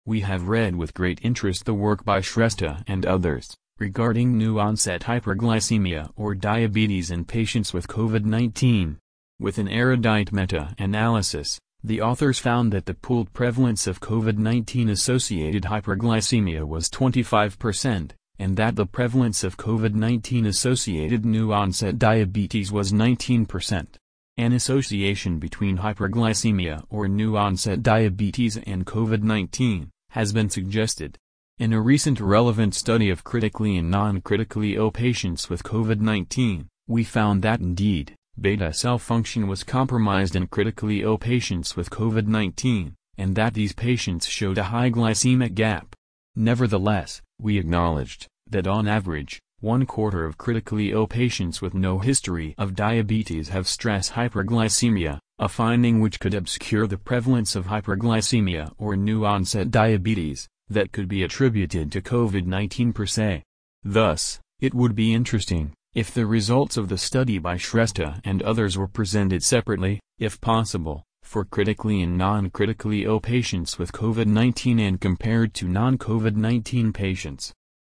We have read with great interest the work by Shrestha and others, regarding new-onset hyperglycemia or diabetes in patients with COVID-19. With an erudite meta-analysis, the authors found that the pooled prevalence of COVID-19-associated hyperglycemia was 25%, and that the prevalence of COVID-19-associated new-onset diabetes was 19%. An association between hyperglycemia or new-onset diabetes and COVID-19 has been suggested. In a recent relevant study of critically and non-critically ill patients with COVID-19, we found that indeed, beta cell function was compromised in critically ill patients with COVID-19, and that these patients showed a high glycemic gap. Nevertheless, we acknowledged that on average, 1/4 of critically ill patients with no history of diabetes have stress hyperglycemia, a finding which could obscure the prevalence of hyperglycemia or new-onset diabetes that could be attributed to COVID-19 per se. Thus, it would be interesting if the results of the study by Shrestha and others were presented separately, if possible, for critically and non-critically ill patients with COVID-19 and compared to non-COVID-19 patients.